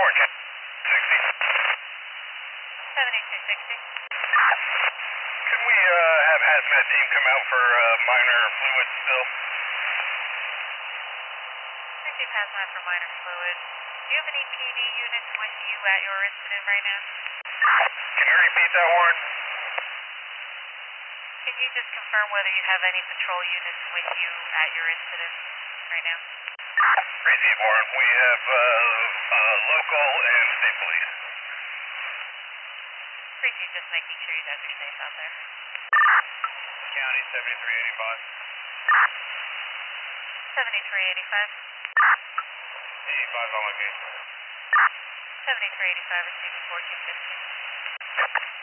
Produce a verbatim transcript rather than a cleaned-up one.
Warren, sixty. seventy-two sixty. Can we uh, have hazmat team come out for uh, minor fluid spill? Receive hazmat for minor fluid. Do you have any P D units with you at your incident right now? Can you repeat that, Warren? Can you just confirm whether you have any patrol units with you at your incident right now? Receive, Warren. We have uh, uh, local and state police. Receive, just making sure you guys are safe out there. County seventy-three eighty-five. seventy-three eighty-five. eighty-five on location. seventy-three eighty-five, receiving fourteen fifteen.